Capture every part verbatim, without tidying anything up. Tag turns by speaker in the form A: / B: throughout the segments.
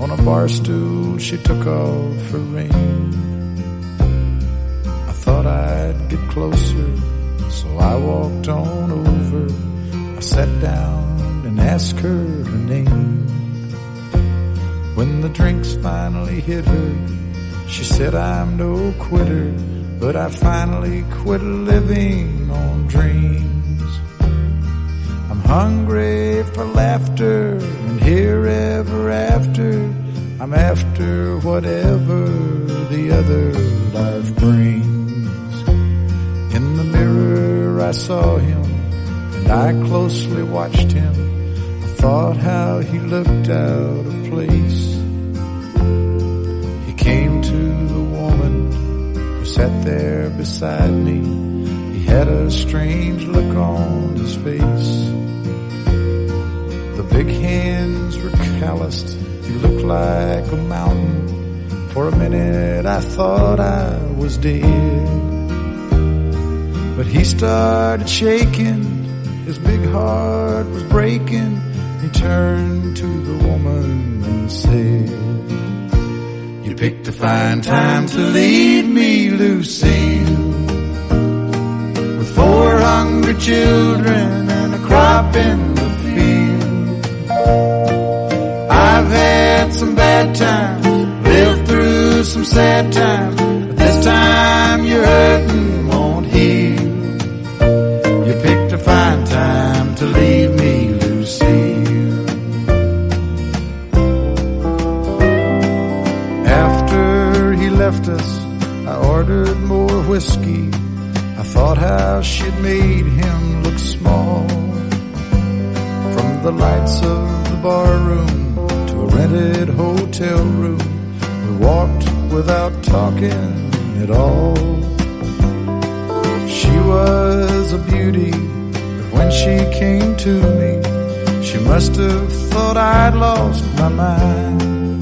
A: On a bar stool she took off her ring. I thought I'd get closer, so I walked on over. I sat down and asked her her name. When the drinks finally hit her, she said, I'm no quitter, but I finally quit living on dreams. I'm hungry for laughter, and here ever after, I'm after whatever the other life brings. In the mirror I saw him, and I closely watched him. I thought how he looked out of place. He came to the woman who sat there beside me. He had a strange look on his face. The big hands were calloused. He looked like a mountain. For a minute I thought I was dead. But he started shaking. His big heart was breaking. He turned to the woman and said, you picked a fine time to leave me, Lucille, with four hungry children and a crop in the field. I've had some bad times, lived through some sad times, but this time your hurting won't heal. You picked a fine time to leave me, Lucille. After he left us, I ordered more whiskey. I thought how she'd made him look small. From the lights of the bar room to a rented hotel room, we walked without talking at all. She was a beauty, but when she came to me, she must have thought I'd lost my mind.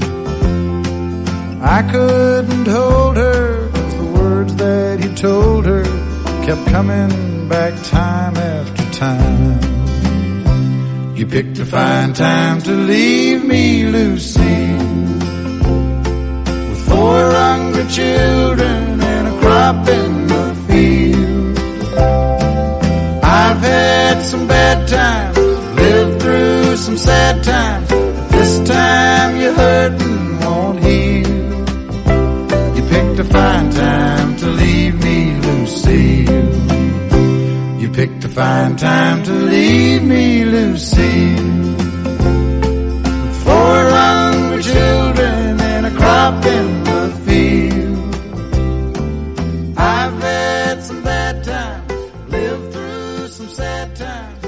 A: I couldn't hold her, 'cause the words that he told her kept coming back time after time. You picked a fine time to leave me, Lucille, with four hungry children and a crop in the field. I've had some bad times, lived through some sad times, but this time your hurting won't heal. You picked a fine time to leave me, Lucille. You picked a fine time to leave me, Lucille, with four hungry children and a crop in the field. I've had some bad times, lived through some sad times,